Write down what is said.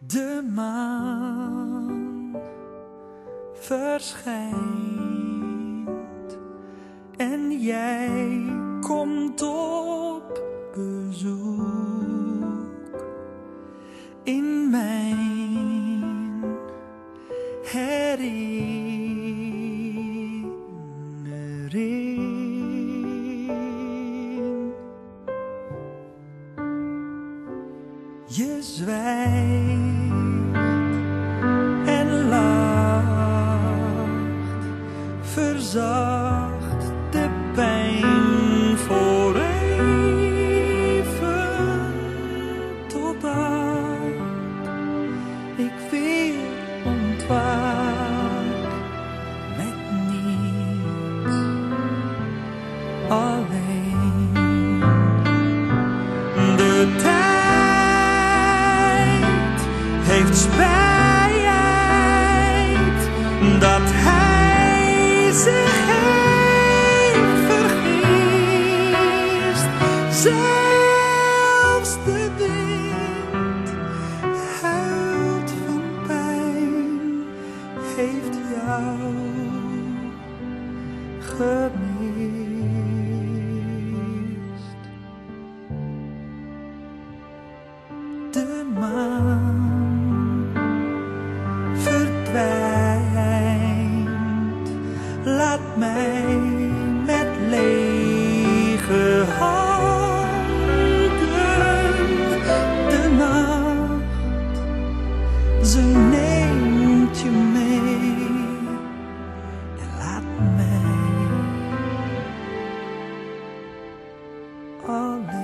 De maan verschijnt en jij komt op bezoek in mijn herinnering. Je zwijgt en lacht, verzacht de pijn voor even, totdat ik weer ontwaak met niets alleen. De tijd heeft spijt dat hij zich heeft vergist. Zelfs de wind huilt van pijn, heeft jou gemist. De maan verdwijnt, laat mij met lege handen. De nacht, ze neemt je mee en laat mij alleen.